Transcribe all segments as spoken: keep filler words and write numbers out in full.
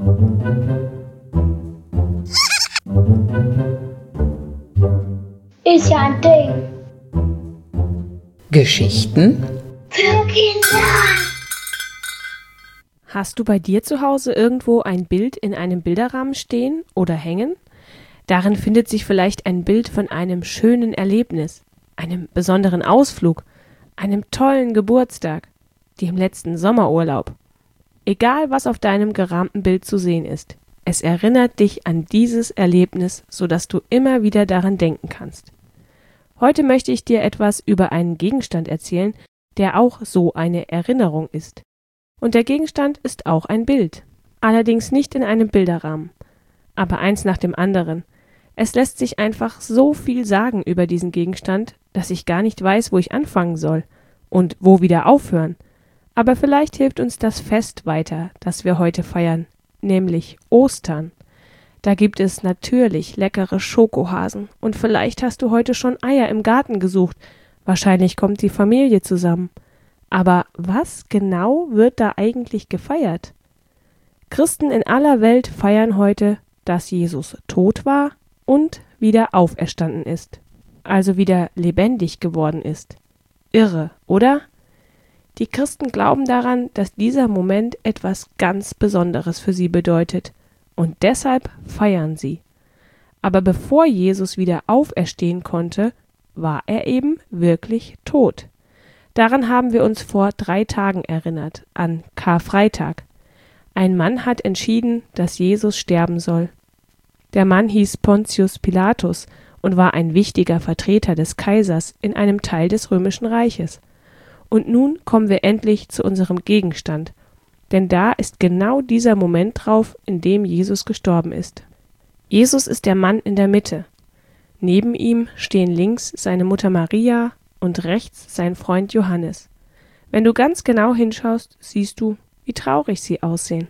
Ist ja ein Ding. Geschichten Für Kinder. Hast du bei dir zu Hause irgendwo ein Bild in einem Bilderrahmen stehen oder hängen? Darin findet sich vielleicht ein Bild von einem schönen Erlebnis, einem besonderen Ausflug, einem tollen Geburtstag, dem letzten Sommerurlaub. Egal, was auf deinem gerahmten Bild zu sehen ist, es erinnert dich an dieses Erlebnis, sodass du immer wieder daran denken kannst. Heute möchte ich dir etwas über einen Gegenstand erzählen, der auch so eine Erinnerung ist. Und der Gegenstand ist auch ein Bild, allerdings nicht in einem Bilderrahmen, aber eins nach dem anderen. Es lässt sich einfach so viel sagen über diesen Gegenstand, dass ich gar nicht weiß, wo ich anfangen soll und wo wieder aufhören. Aber vielleicht hilft uns das Fest weiter, das wir heute feiern, nämlich Ostern. Da gibt es natürlich leckere Schokohasen und vielleicht hast du heute schon Eier im Garten gesucht. Wahrscheinlich kommt die Familie zusammen. Aber was genau wird da eigentlich gefeiert? Christen in aller Welt feiern heute, dass Jesus tot war und wieder auferstanden ist, also wieder lebendig geworden ist. Irre, oder? Die Christen glauben daran, dass dieser Moment etwas ganz Besonderes für sie bedeutet, und deshalb feiern sie. Aber bevor Jesus wieder auferstehen konnte, war er eben wirklich tot. Daran haben wir uns vor drei Tagen erinnert, an Karfreitag. Ein Mann hat entschieden, dass Jesus sterben soll. Der Mann hieß Pontius Pilatus und war ein wichtiger Vertreter des Kaisers in einem Teil des Römischen Reiches. Und nun kommen wir endlich zu unserem Gegenstand, denn da ist genau dieser Moment drauf, in dem Jesus gestorben ist. Jesus ist der Mann in der Mitte. Neben ihm stehen links seine Mutter Maria und rechts sein Freund Johannes. Wenn du ganz genau hinschaust, siehst du, wie traurig sie aussehen.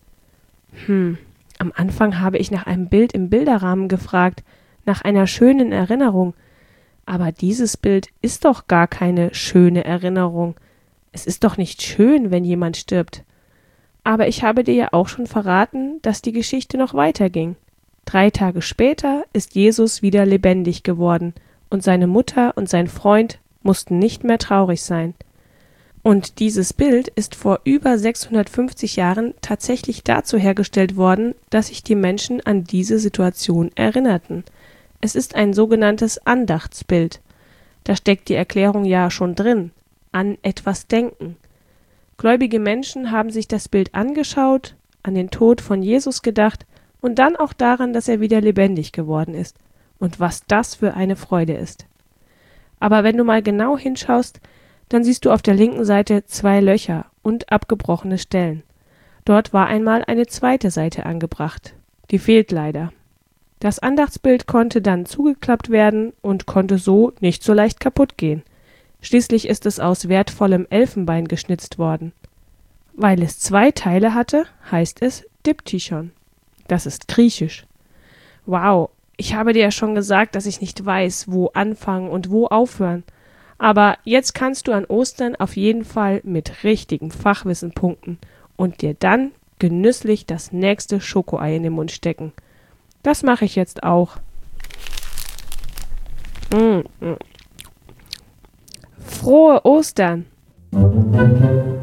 Hm, am Anfang habe ich nach einem Bild im Bilderrahmen gefragt, nach einer schönen Erinnerung. Aber dieses Bild ist doch gar keine schöne Erinnerung. Es ist doch nicht schön, wenn jemand stirbt. Aber ich habe dir ja auch schon verraten, dass die Geschichte noch weiterging. Drei Tage später ist Jesus wieder lebendig geworden und seine Mutter und sein Freund mussten nicht mehr traurig sein. Und dieses Bild ist vor über sechshundertfünfzig Jahren tatsächlich dazu hergestellt worden, dass sich die Menschen an diese Situation erinnerten. Es ist ein sogenanntes Andachtsbild. Da steckt die Erklärung ja schon drin. An etwas denken. Gläubige Menschen haben sich das Bild angeschaut, an den Tod von Jesus gedacht und dann auch daran, dass er wieder lebendig geworden ist und was das für eine Freude ist. Aber wenn du mal genau hinschaust, dann siehst du auf der linken Seite zwei Löcher und abgebrochene Stellen. Dort war einmal eine zweite Seite angebracht. Die fehlt leider. Das Andachtsbild konnte dann zugeklappt werden und konnte so nicht so leicht kaputt gehen. Schließlich ist es aus wertvollem Elfenbein geschnitzt worden. Weil es zwei Teile hatte, heißt es Diptychon. Das ist griechisch. Wow, ich habe dir ja schon gesagt, dass ich nicht weiß, wo anfangen und wo aufhören. Aber jetzt kannst du an Ostern auf jeden Fall mit richtigem Fachwissen punkten und dir dann genüsslich das nächste Schokoei in den Mund stecken. Das mache ich jetzt auch. Mm, mm. Frohe Ostern!